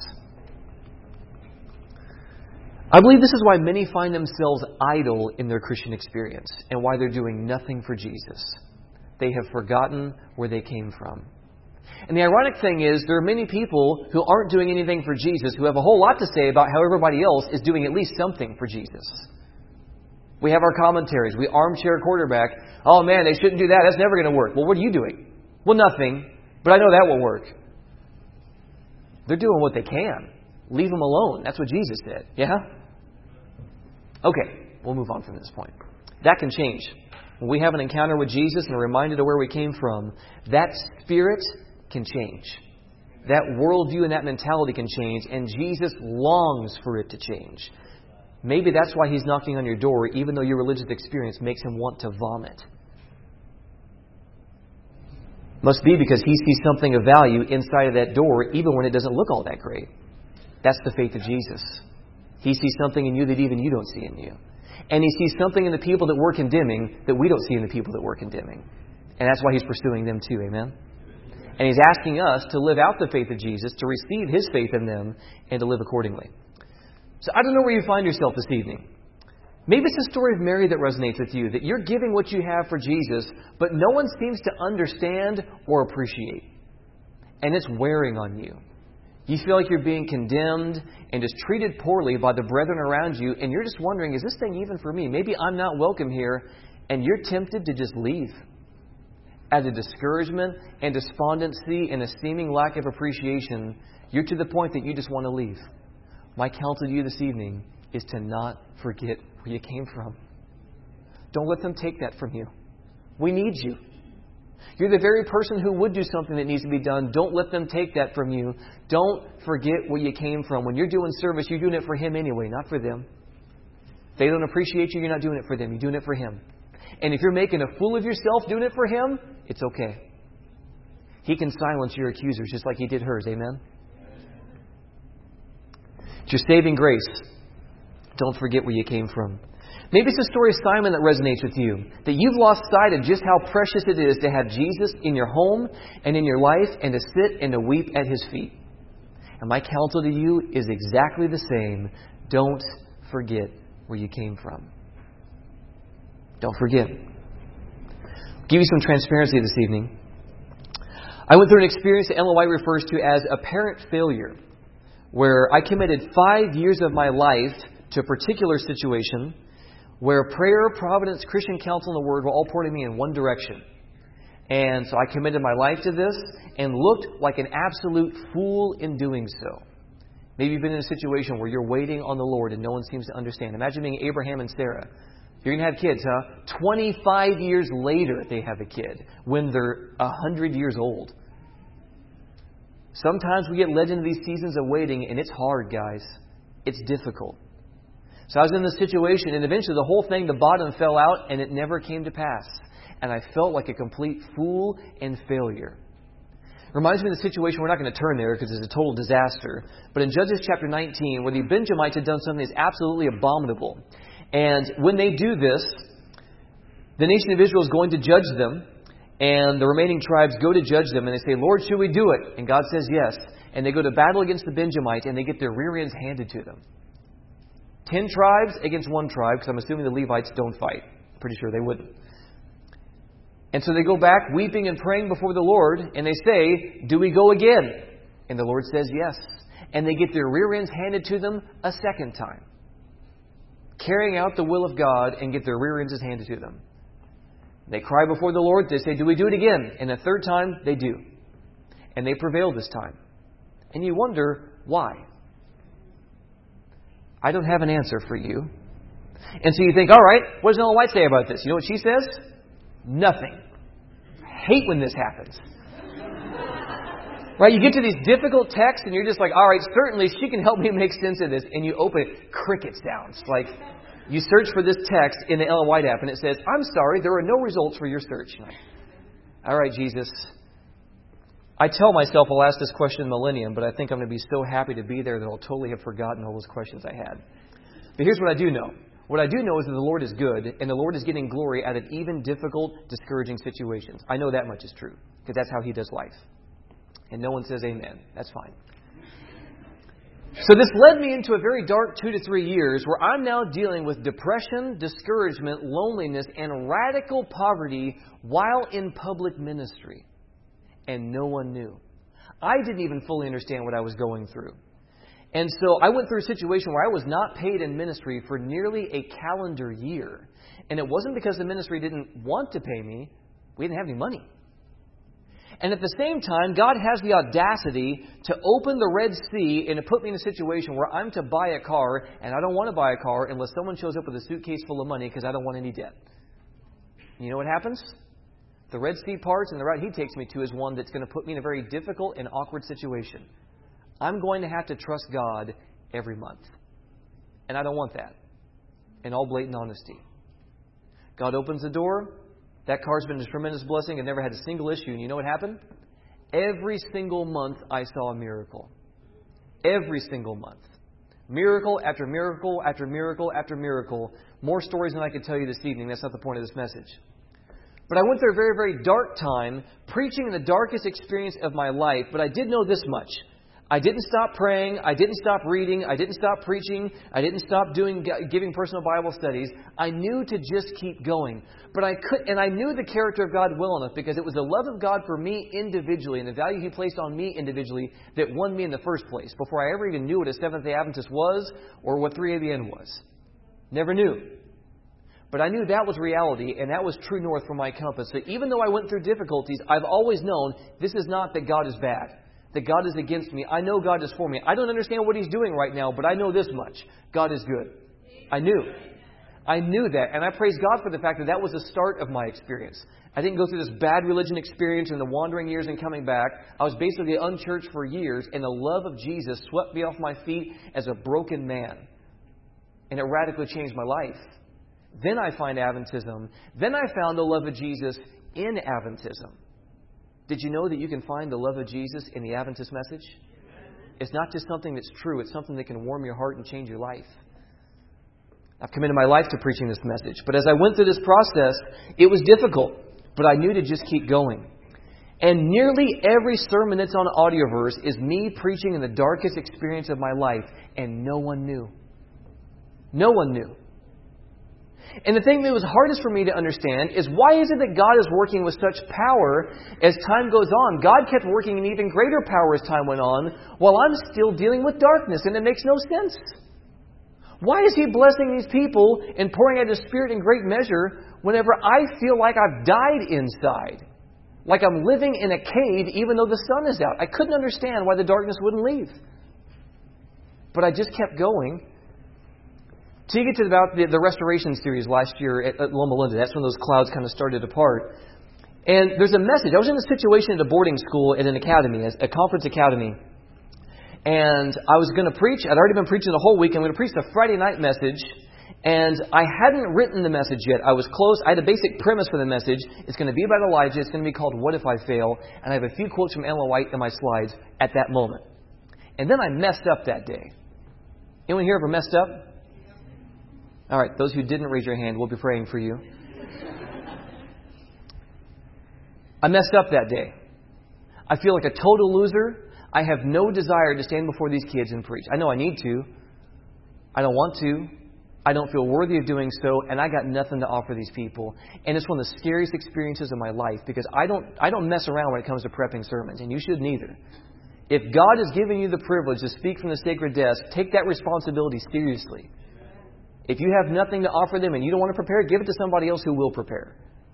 I believe this is why many find themselves idle in their Christian experience and why they're doing nothing for Jesus. They have forgotten where they came from. And the ironic thing is, there are many people who aren't doing anything for Jesus who have a whole lot to say about how everybody else is doing at least something for Jesus. We have our commentaries. We armchair quarterback. Oh man, they shouldn't do that. That's never going to work. Well, what are you doing? Well, nothing. But I know that will work. They're doing what they can. Leave them alone. That's what Jesus said. Yeah? Okay, we'll move on from this point. That can change. When we have an encounter with Jesus and are reminded of where we came from, that spirit can change. That worldview and that mentality can change, and Jesus longs for it to change. Maybe that's why He's knocking on your door, even though your religious experience makes Him want to vomit. Must be because He sees something of value inside of that door, even when it doesn't look all that great. That's the faith of Jesus. He sees something in you that even you don't see in you. And He sees something in the people that we're condemning that we don't see in the people that we're condemning. And that's why He's pursuing them too. Amen? And He's asking us to live out the faith of Jesus, to receive His faith in them, and to live accordingly. So I don't know where you find yourself this evening. Maybe it's the story of Mary that resonates with you, that you're giving what you have for Jesus, but no one seems to understand or appreciate. And it's wearing on you. You feel like you're being condemned and just treated poorly by the brethren around you, and you're just wondering, is this thing even for me? Maybe I'm not welcome here, and you're tempted to just leave. Out of discouragement and despondency and a seeming lack of appreciation, you're to the point that you just want to leave. My counsel to you this evening is to not forget where you came from. Don't let them take that from you. We need you. You're the very person who would do something that needs to be done. Don't let them take that from you. Don't forget where you came from. When you're doing service, you're doing it for Him anyway, not for them. If they don't appreciate you, you're not doing it for them. You're doing it for Him. And if you're making a fool of yourself doing it for Him, it's okay. He can silence your accusers just like He did hers. Amen? It's your saving grace. Don't forget where you came from. Maybe it's the story of Simon that resonates with you. That you've lost sight of just how precious it is to have Jesus in your home and in your life and to sit and to weep at His feet. And my counsel to you is exactly the same. Don't forget where you came from. Don't forget. I'll give you some transparency this evening. I went through an experience that Ellen White refers to as apparent failure, where I committed 5 years of my life to a particular situation where prayer, providence, Christian counsel, and the Word were all pointing me in one direction. And so I committed my life to this and looked like an absolute fool in doing so. Maybe you've been in a situation where you're waiting on the Lord and no one seems to understand. Imagine being Abraham and Sarah. You're going to have kids, huh? 25 years later they have a kid when they're 100 years old. Sometimes we get led into these seasons of waiting, and it's hard, guys. It's difficult. So I was in this situation, and eventually the whole thing, the bottom fell out, and it never came to pass. And I felt like a complete fool and failure. Reminds me of the situation, we're not going to turn there because it's a total disaster. But in Judges chapter 19, where the Benjamites had done something that's absolutely abominable. And when they do this, the nation of Israel is going to judge them. And the remaining tribes go to judge them. And they say, Lord, should we do it? And God says yes. And they go to battle against the Benjamites. And they get their rear ends handed to them. 10 tribes against 1 tribe. Because I'm assuming the Levites don't fight. Pretty sure they wouldn't. And so they go back weeping and praying before the Lord. And they say, do we go again? And the Lord says yes. And they get their rear ends handed to them a second time. Carrying out the will of God and get their rear ends handed to them. They cry before the Lord. They say, do we do it again? And the third time, they do. And they prevail this time. And you wonder, why? I don't have an answer for you. And so you think, all right, what does Ellen White say about this? You know what she says? Nothing. I hate when this happens. Right? You get to these difficult texts and you're just like, all right, certainly she can help me make sense of this. And you open it, cricket sounds. Like you search for this text in the Ellen White app and it says, I'm sorry, there are no results for your search. Like, all right, Jesus. I tell myself I'll ask this question in the millennium, but I think I'm going to be so happy to be there that I'll totally have forgotten all those questions I had. But here's what I do know. What I do know is that the Lord is good, and the Lord is getting glory out of even difficult, discouraging situations. I know that much is true, because that's how He does life. And no one says amen. That's fine. So this led me into a very dark 2 to 3 years where I'm now dealing with depression, discouragement, loneliness, and radical poverty while in public ministry. And no one knew. I didn't even fully understand what I was going through. And so I went through a situation where I was not paid in ministry for nearly a calendar year. And it wasn't because the ministry didn't want to pay me. We didn't have any money. And at the same time, God has the audacity to open the Red Sea and to put me in a situation where I'm to buy a car, and I don't want to buy a car unless someone shows up with a suitcase full of money because I don't want any debt. You know what happens? The Red Sea parts and the route He takes me to is one that's going to put me in a very difficult and awkward situation. I'm going to have to trust God every month. And I don't want that. In all blatant honesty. God opens the door. That car's been a tremendous blessing. I never had a single issue. And you know what happened? Every single month I saw a miracle. Every single month. Miracle after miracle after miracle after miracle. More stories than I could tell you this evening. That's not the point of this message. But I went through a very, very dark time, preaching in the darkest experience of my life. But I did know this much. I didn't stop praying. I didn't stop reading. I didn't stop preaching. I didn't stop giving personal Bible studies. I knew to just keep going. But I knew the character of God well enough because it was the love of God for me individually and the value He placed on me individually that won me in the first place before I ever even knew what a Seventh-day Adventist was or what 3ABN was. Never knew. But I knew that was reality and that was true north for my compass. So even though I went through difficulties, I've always known this is not that God is bad. That God is against me. I know God is for me. I don't understand what He's doing right now, but I know this much. God is good. I knew that. And I praise God for the fact that that was the start of my experience. I didn't go through this bad religion experience and the wandering years and coming back. I was basically unchurched for years, and the love of Jesus swept me off my feet as a broken man. And it radically changed my life. Then I find Adventism. Then I found the love of Jesus in Adventism. Did you know that you can find the love of Jesus in the Adventist message? It's not just something that's true. It's something that can warm your heart and change your life. I've committed my life to preaching this message. But as I went through this process, it was difficult. But I knew to just keep going. And nearly every sermon that's on Audioverse is me preaching in the darkest experience of my life. And no one knew. No one knew. And the thing that was hardest for me to understand is why is it that God is working with such power as time goes on? God kept working in even greater power as time went on while I'm still dealing with darkness, and it makes no sense. Why is He blessing these people and pouring out His Spirit in great measure whenever I feel like I've died inside? Like I'm living in a cave even though the sun is out. I couldn't understand why the darkness wouldn't leave. But I just kept going. Till you get to about the restoration series last year at Loma Linda. That's when those clouds kind of started to part. And there's a message. I was in a situation at a boarding school at an academy, a conference academy. And I was going to preach. I'd already been preaching the whole week. I'm going to preach the Friday night message. And I hadn't written the message yet. I was close. I had a basic premise for the message. It's going to be about Elijah. It's going to be called What If I Fail? And I have a few quotes from Ellen White in my slides at that moment. And then I messed up that day. Anyone here ever messed up? All right, those who didn't raise your hand, we'll be praying for you. I messed up that day. I feel like a total loser. I have no desire to stand before these kids and preach. I know I need to. I don't want to. I don't feel worthy of doing so, and I got nothing to offer these people. And it's one of the scariest experiences of my life because I don't mess around when it comes to prepping sermons, and you shouldn't either. If God has given you the privilege to speak from the sacred desk, take that responsibility seriously. If you have nothing to offer them and you don't want to prepare, give it to somebody else who will prepare.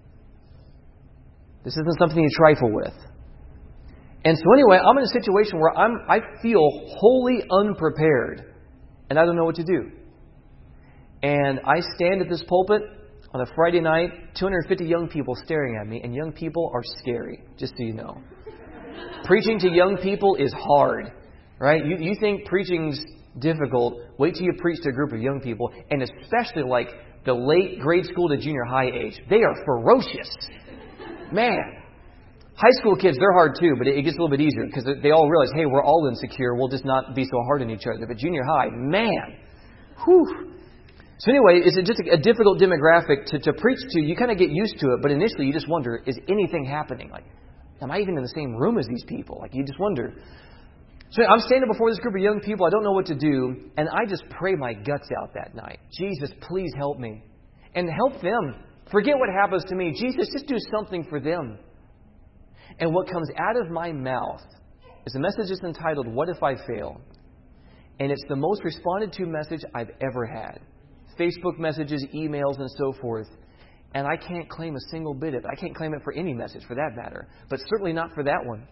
This isn't something you trifle with. And so anyway, I'm in a situation where I feel wholly unprepared, and I don't know what to do. And I stand at this pulpit on a Friday night, 250 young people staring at me, and young people are scary, just so you know. Preaching to young people is hard, right? You think preaching's difficult. Wait till you preach to a group of young people, and especially like the late grade school to junior high age. They are ferocious. Man. High school kids, they're hard too, but it gets a little bit easier because they all realize, hey, we're all insecure. We'll just not be so hard on each other. But junior high, man. Whew. So anyway, it's just a difficult demographic to preach to. You kind of get used to it, but initially you just wonder, is anything happening? Like, am I even in the same room as these people? Like, you just wonder. So I'm standing before this group of young people. I don't know what to do. And I just pray my guts out that night. Jesus, please help me. And help them. Forget what happens to me. Jesus, just do something for them. And what comes out of my mouth is a message that's entitled, What If I Fail? And it's the most responded to message I've ever had. Facebook messages, emails, and so forth. And I can't claim a single bit of it. I can't claim it for any message, for that matter. But certainly not for that one.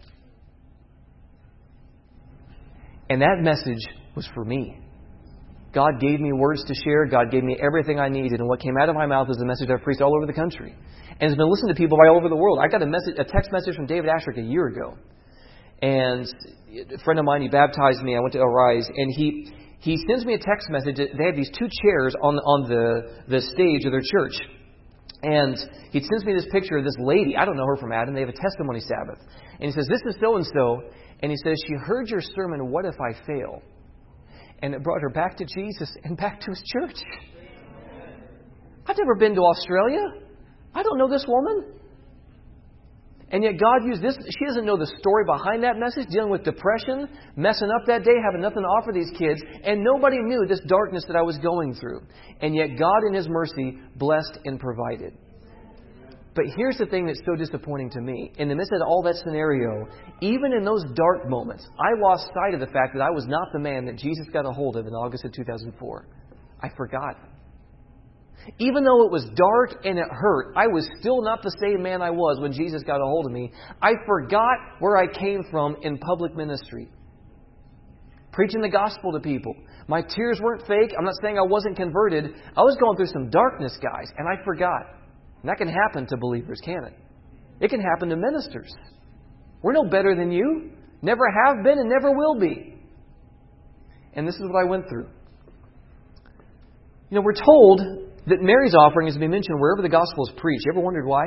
And that message was for me. God gave me words to share. God gave me everything I needed. And what came out of my mouth was a message I've preached all over the country. And it's been listened to people by all over the world. I got a text message from David Ashrick a year ago. And a friend of mine, he baptized me. I went to Arise. And he sends me a text message. They have these two chairs on the stage of their church. And he sends me this picture of this lady. I don't know her from Adam. They have a testimony Sabbath. And he says, this is so-and-so. And he says, she heard your sermon, What If I Fail? And it brought her back to Jesus and back to His church. I've never been to Australia. I don't know this woman. And yet God used this. She doesn't know the story behind that message, dealing with depression, messing up that day, having nothing to offer these kids. And nobody knew this darkness that I was going through. And yet God in His mercy blessed and provided. But here's the thing that's so disappointing to me. In the midst of all that scenario, even in those dark moments, I lost sight of the fact that I was not the man that Jesus got a hold of in August of 2004. I forgot. Even though it was dark and it hurt, I was still not the same man I was when Jesus got a hold of me. I forgot where I came from in public ministry. Preaching the gospel to people. My tears weren't fake. I'm not saying I wasn't converted. I was going through some darkness, guys, and I forgot. And that can happen to believers, can't it? It can happen to ministers. We're no better than you. Never have been and never will be. And this is what I went through. You know, we're told that Mary's offering is to be mentioned wherever the gospel is preached. You ever wondered why?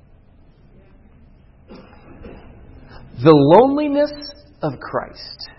The loneliness of Christ.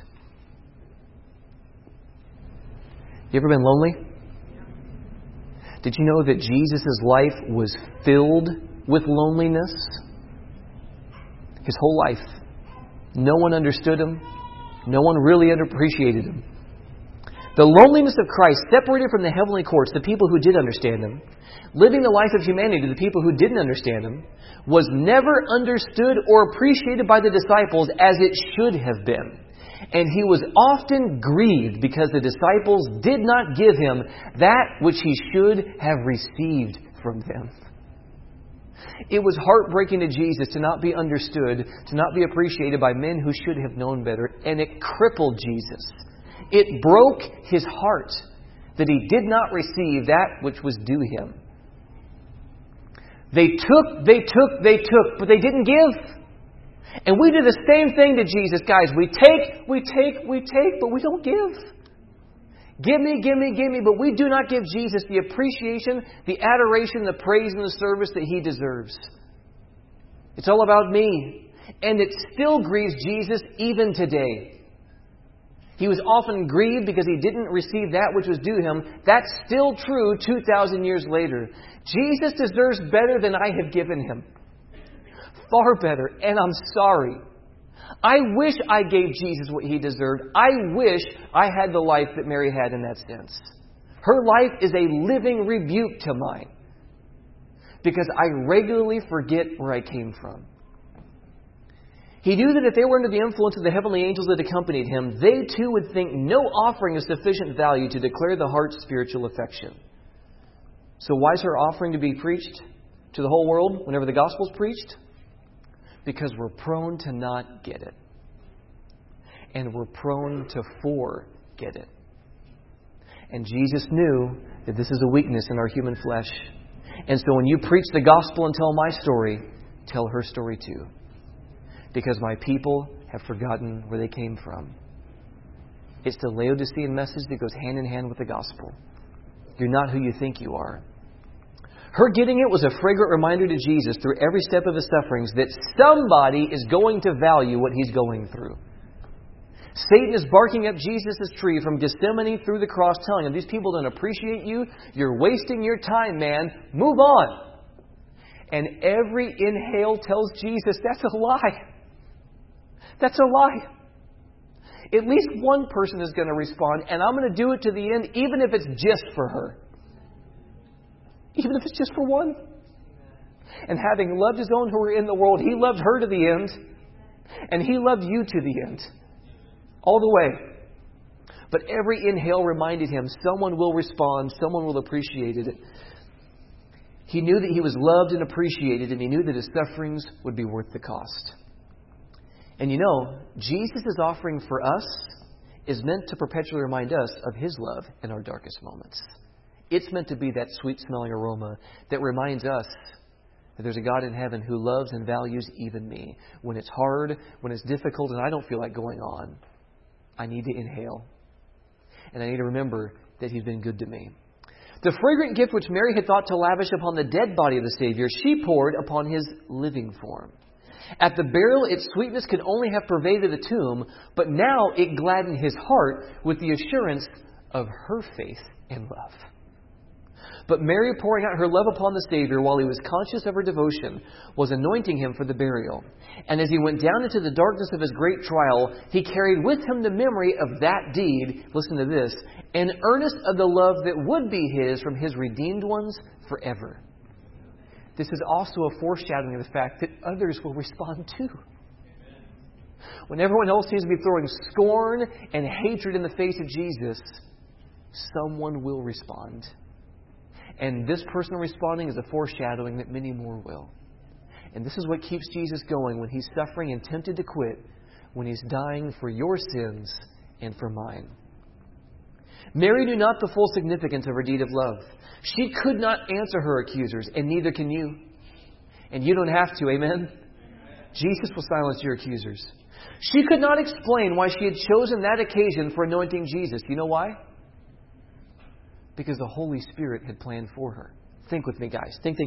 You ever been lonely? Did you know that Jesus' life was filled with loneliness? His whole life. No one understood Him. No one really appreciated Him. The loneliness of Christ, separated from the heavenly courts, the people who did understand Him, living the life of humanity to the people who didn't understand Him, was never understood or appreciated by the disciples as it should have been. And he was often grieved because the disciples did not give him that which he should have received from them. It was heartbreaking to Jesus to not be understood, to not be appreciated by men who should have known better. And it crippled Jesus. It broke his heart that he did not receive that which was due him. They took, but they didn't give. And we do the same thing to Jesus. Guys, we take, but we don't give. Give me, but we do not give Jesus the appreciation, the adoration, the praise, and the service that He deserves. It's all about me. And it still grieves Jesus even today. He was often grieved because He didn't receive that which was due Him. That's still true 2,000 years later. Jesus deserves better than I have given Him. Far better. And I'm sorry. I wish I gave Jesus what He deserved. I wish I had the life that Mary had in that sense. Her life is a living rebuke to mine. Because I regularly forget where I came from. He knew that if they were under the influence of the heavenly angels that accompanied Him, they too would think no offering of sufficient value to declare the heart's spiritual affection. So why is her offering to be preached to the whole world whenever the gospel is preached? Because we're prone to not get it. And we're prone to forget it. And Jesus knew that this is a weakness in our human flesh. And so when you preach the gospel and tell my story, tell her story too. Because my people have forgotten where they came from. It's the Laodicean message that goes hand in hand with the gospel. You're not who you think you are. Her getting it was a fragrant reminder to Jesus through every step of His sufferings that somebody is going to value what He's going through. Satan is barking up Jesus' tree from Gethsemane through the cross, telling him, these people don't appreciate you. You're wasting your time, man. Move on. And every inhale tells Jesus, that's a lie. That's a lie. At least one person is going to respond, and I'm going to do it to the end, even if it's just for her. Even if it's just for one. And having loved His own who are in the world, He loved her to the end. And He loved you to the end. All the way. But every inhale reminded Him, someone will respond, someone will appreciate it. He knew that He was loved and appreciated, and He knew that His sufferings would be worth the cost. And you know, Jesus' offering for us is meant to perpetually remind us of His love in our darkest moments. It's meant to be that sweet-smelling aroma that reminds us that there's a God in heaven who loves and values even me. When it's hard, when it's difficult, and I don't feel like going on, I need to inhale. And I need to remember that He's been good to me. The fragrant gift which Mary had thought to lavish upon the dead body of the Savior, she poured upon His living form. At the burial, its sweetness could only have pervaded the tomb, but now it gladdened His heart with the assurance of her faith and love. But Mary, pouring out her love upon the Savior while He was conscious of her devotion, was anointing Him for the burial. And as He went down into the darkness of His great trial, He carried with Him the memory of that deed, listen to this, an earnest of the love that would be His from His redeemed ones forever. This is also a foreshadowing of the fact that others will respond too. When everyone else seems to be throwing scorn and hatred in the face of Jesus, someone will respond. And this person responding is a foreshadowing that many more will. And this is what keeps Jesus going when He's suffering and tempted to quit, when He's dying for your sins and for mine. Mary knew not the full significance of her deed of love. She could not answer her accusers, and neither can you. And you don't have to, amen? Jesus will silence your accusers. She could not explain why she had chosen that occasion for anointing Jesus. You know why? Because the Holy Spirit had planned for her. Think with me, guys. Think.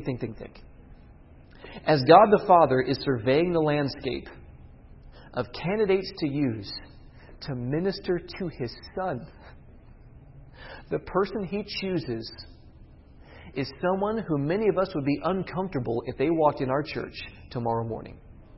As God the Father is surveying the landscape of candidates to use to minister to His Son, the person He chooses is someone who many of us would be uncomfortable if they walked in our church tomorrow morning.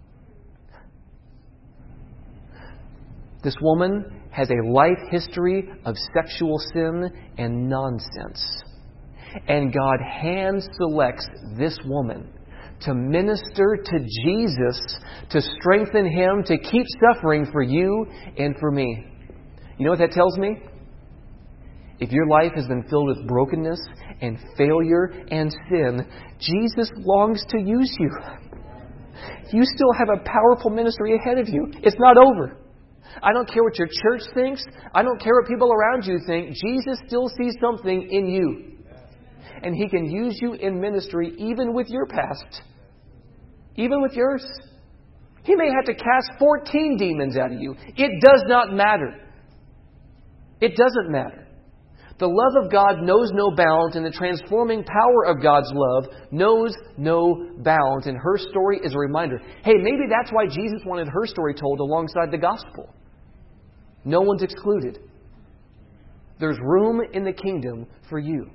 This woman has a life history of sexual sin and nonsense. And God hand selects this woman to minister to Jesus, to strengthen Him, to keep suffering for you and for me. You know what that tells me? If your life has been filled with brokenness and failure and sin, Jesus longs to use you. You still have a powerful ministry ahead of you. It's not over. I don't care what your church thinks. I don't care what people around you think. Jesus still sees something in you. And He can use you in ministry even with your past. Even with yours. He may have to cast 14 demons out of you. It does not matter. It doesn't matter. The love of God knows no bounds, and the transforming power of God's love knows no bounds. And her story is a reminder. Hey, maybe that's why Jesus wanted her story told alongside the gospel. No one's excluded. There's room in the kingdom for you.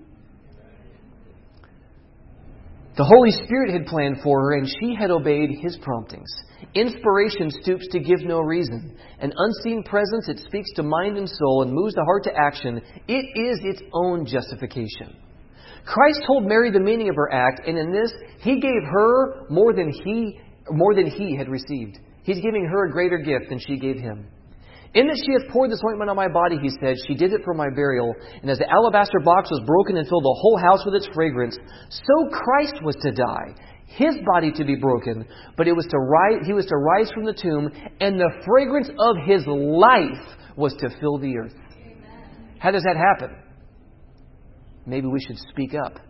The Holy Spirit had planned for her, and she had obeyed His promptings. Inspiration stoops to give no reason. An unseen presence, it speaks to mind and soul and moves the heart to action. It is its own justification. Christ told Mary the meaning of her act, and in this, He gave her more than he had received. He's giving her a greater gift than she gave Him. In that she hath poured this ointment on my body, He said, she did it for my burial. And as the alabaster box was broken and filled the whole house with its fragrance, so Christ was to die, His body to be broken, but He was to rise from the tomb, and the fragrance of His life was to fill the earth. Amen. How does that happen? Maybe we should speak up.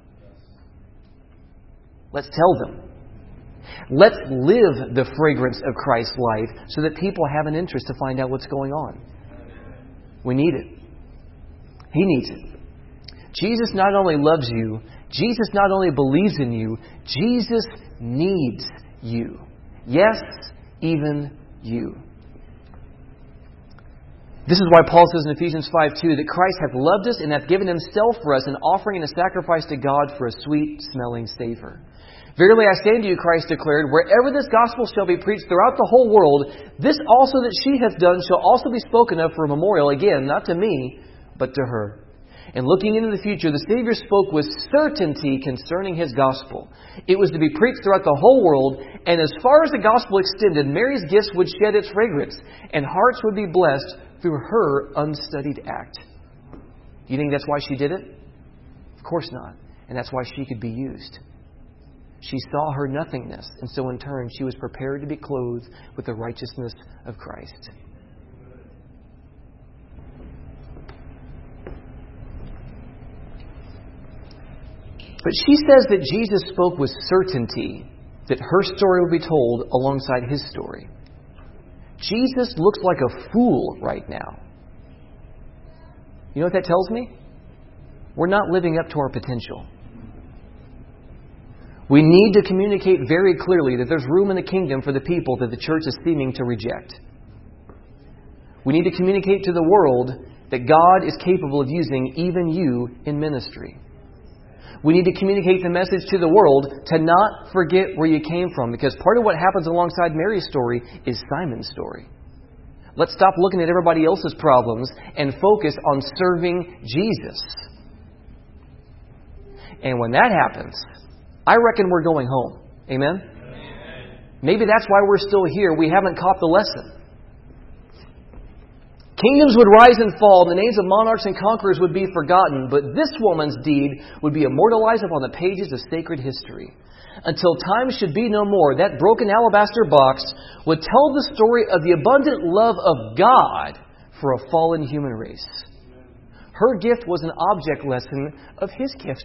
Let's tell them. Let's live the fragrance of Christ's life so that people have an interest to find out what's going on. We need it. He needs it. Jesus not only loves you, Jesus not only believes in you, Jesus needs you. Yes, even you. This is why Paul says in Ephesians 5:2 that Christ hath loved us and hath given Himself for us, an offering and a sacrifice to God for a sweet-smelling savor. Verily I say unto you, Christ declared, wherever this gospel shall be preached throughout the whole world, this also that she hath done shall also be spoken of for a memorial, again, not to me, but to her. And looking into the future, the Savior spoke with certainty concerning His gospel. It was to be preached throughout the whole world, and as far as the gospel extended, Mary's gifts would shed its fragrance, and hearts would be blessed through her unstudied act. Do you think that's why she did it? Of course not. And that's why she could be used. She saw her nothingness, and so in turn she was prepared to be clothed with the righteousness of Christ. But she says that Jesus spoke with certainty that her story would be told alongside His story. Jesus looks like a fool right now. You know what that tells me? We're not living up to our potential. We need to communicate very clearly that there's room in the kingdom for the people that the church is seeming to reject. We need to communicate to the world that God is capable of using even you in ministry. We need to communicate the message to the world to not forget where you came from, because part of what happens alongside Mary's story is Simon's story. Let's stop looking at everybody else's problems and focus on serving Jesus. And when that happens, I reckon we're going home. Amen? Amen? Maybe that's why we're still here. We haven't caught the lesson. Kingdoms would rise and fall, and the names of monarchs and conquerors would be forgotten, but this woman's deed would be immortalized upon the pages of sacred history. Until time should be no more, that broken alabaster box would tell the story of the abundant love of God for a fallen human race. Her gift was an object lesson of His gift.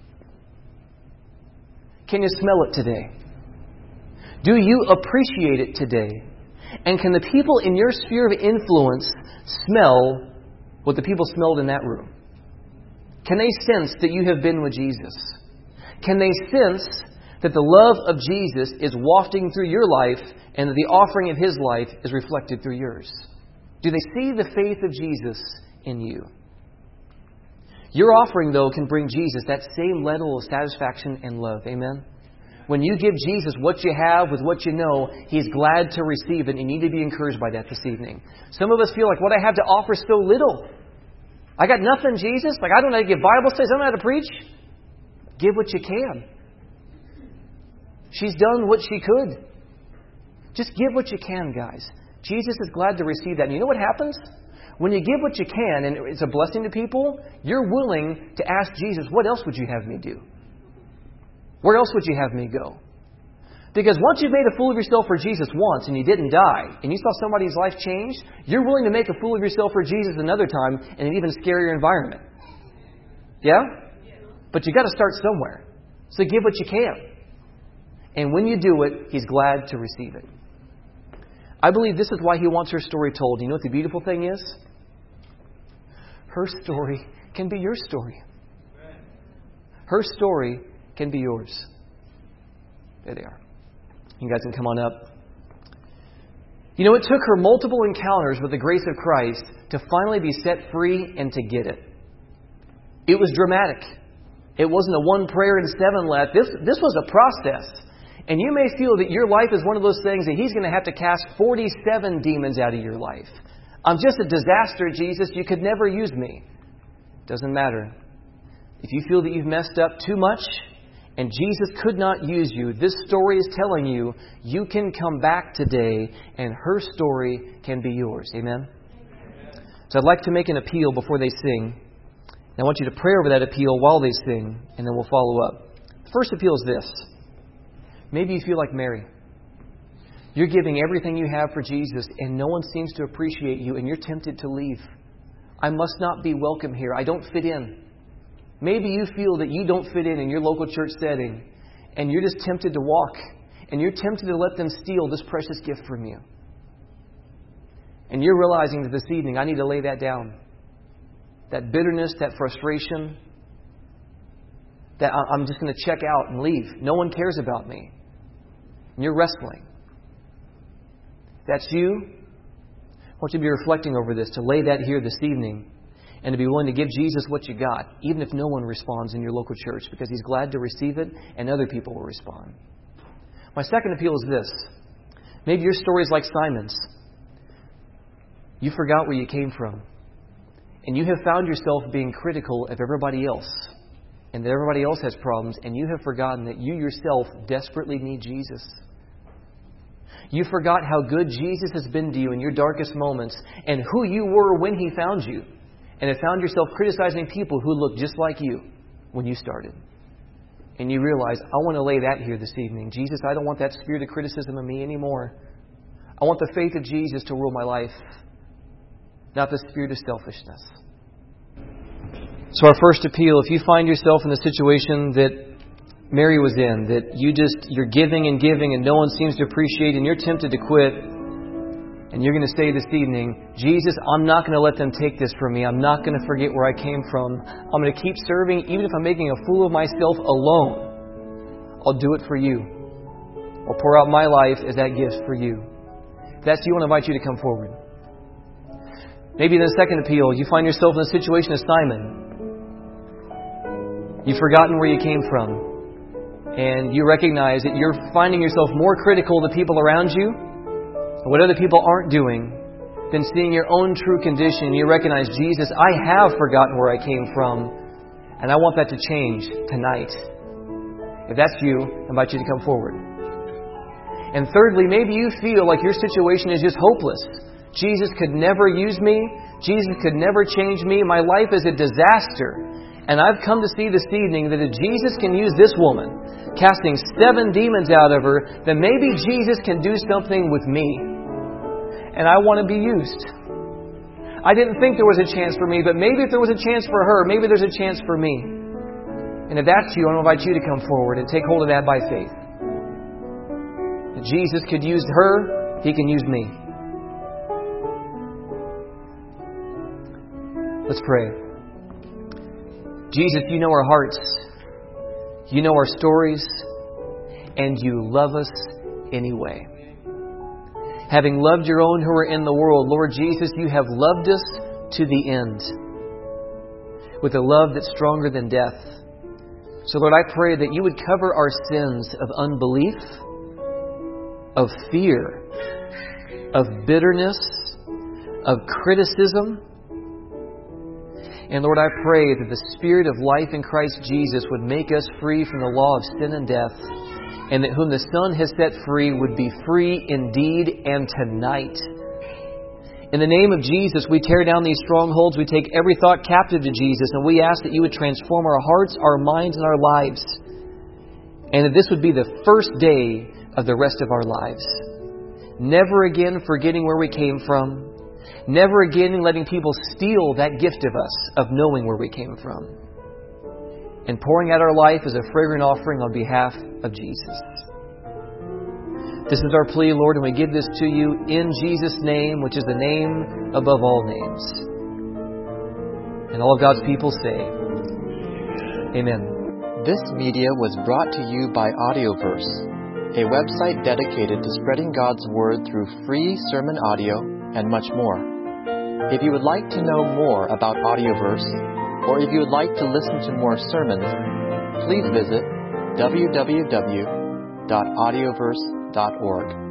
Can you smell it today? Do you appreciate it today? And can the people in your sphere of influence smell what the people smelled in that room? Can they sense that you have been with Jesus? Can they sense that the love of Jesus is wafting through your life and that the offering of His life is reflected through yours? Do they see the faith of Jesus in you? Your offering, though, can bring Jesus that same level of satisfaction and love. Amen? When you give Jesus what you have with what you know, He's glad to receive it, and you need to be encouraged by that this evening. Some of us feel like what I have to offer is so little. I got nothing, Jesus. Like, I don't know how to give Bible studies. I don't know how to preach. Give what you can. She's done what she could. Just give what you can, guys. Jesus is glad to receive that. And you know what happens? When you give what you can, and it's a blessing to people, you're willing to ask Jesus, what else would you have me do? Where else would you have me go? Because once you've made a fool of yourself for Jesus once and you didn't die, and you saw somebody's life change, you're willing to make a fool of yourself for Jesus another time in an even scarier environment. Yeah? But you got to start somewhere. So give what you can. And when you do it, He's glad to receive it. I believe this is why He wants her story told. You know what the beautiful thing is? Her story can be your story. Her story can be yours. There they are. You guys can come on up. You know, it took her multiple encounters with the grace of Christ to finally be set free and to get it. It was dramatic. It wasn't a one prayer and seven left. This was a process. And you may feel that your life is one of those things that He's going to have to cast 47 demons out of your life. I'm just a disaster, Jesus. You could never use me. Doesn't matter. If you feel that you've messed up too much and Jesus could not use you, this story is telling you, you can come back today and her story can be yours. Amen? So I'd like to make an appeal before they sing. And I want you to pray over that appeal while they sing, and then we'll follow up. The first appeal is this. Maybe you feel like Mary. You're giving everything you have for Jesus, and no one seems to appreciate you, and you're tempted to leave. I must not be welcome here. I don't fit in. Maybe you feel that you don't fit in your local church setting, and you're just tempted to walk, and you're tempted to let them steal this precious gift from you. And you're realizing that this evening, I need to lay that down. That bitterness, that frustration, that I'm just going to check out and leave. No one cares about me. And you're wrestling. If that's you, I want you to be reflecting over this, to lay that here this evening, and to be willing to give Jesus what you got, even if no one responds in your local church, because He's glad to receive it and other people will respond. My second appeal is this. Maybe your story is like Simon's. You forgot where you came from. And you have found yourself being critical of everybody else. And that everybody else has problems. And you have forgotten that you yourself desperately need Jesus. You forgot how good Jesus has been to you in your darkest moments. And who you were when He found you. And have found yourself criticizing people who look just like you when you started. And you realize, I want to lay that here this evening. Jesus, I don't want that spirit of criticism of me anymore. I want the faith of Jesus to rule my life. Not the spirit of selfishness. So our first appeal, if you find yourself in the situation that Mary was in, that you're giving and giving and no one seems to appreciate and you're tempted to quit, and you're going to say this evening, Jesus, I'm not going to let them take this from me. I'm not going to forget where I came from. I'm going to keep serving even if I'm making a fool of myself alone. I'll do it for you. I'll pour out my life as that gift for you. If that's you, I want to invite you to come forward. Maybe in the second appeal, you find yourself in the situation of Simon. You've forgotten where you came from. And you recognize that you're finding yourself more critical of the people around you and what other people aren't doing than seeing your own true condition. You recognize, Jesus, I have forgotten where I came from. And I want that to change tonight. If that's you, I invite you to come forward. And thirdly, maybe you feel like your situation is just hopeless. Jesus could never use me. Jesus could never change me. My life is a disaster. And I've come to see this evening that if Jesus can use this woman, casting 7 demons out of her, then maybe Jesus can do something with me. And I want to be used. I didn't think there was a chance for me, but maybe if there was a chance for her, maybe there's a chance for me. And if that's you, I want to invite you to come forward and take hold of that by faith. If Jesus could use her, He can use me. Let's pray. Jesus, You know our hearts. You know our stories. And You love us anyway. Having loved Your own who are in the world, Lord Jesus, You have loved us to the end. With a love that's stronger than death. So Lord, I pray that You would cover our sins of unbelief, of fear, of bitterness, of criticism. And Lord, I pray that the Spirit of life in Christ Jesus would make us free from the law of sin and death and that whom the Son has set free would be free indeed and tonight. In the name of Jesus, we tear down these strongholds. We take every thought captive to Jesus, and we ask that you would transform our hearts, our minds, and our lives, and that this would be the first day of the rest of our lives. Never again forgetting where we came from. Never again letting people steal that gift of us, of knowing where we came from. And pouring out our life as a fragrant offering on behalf of Jesus. This is our plea, Lord, and we give this to you in Jesus' name, which is the name above all names. And all of God's people say, Amen. This media was brought to you by Audioverse, a website dedicated to spreading God's Word through free sermon audio and much more. If you would like to know more about Audioverse, or if you would like to listen to more sermons, please visit www.audioverse.org.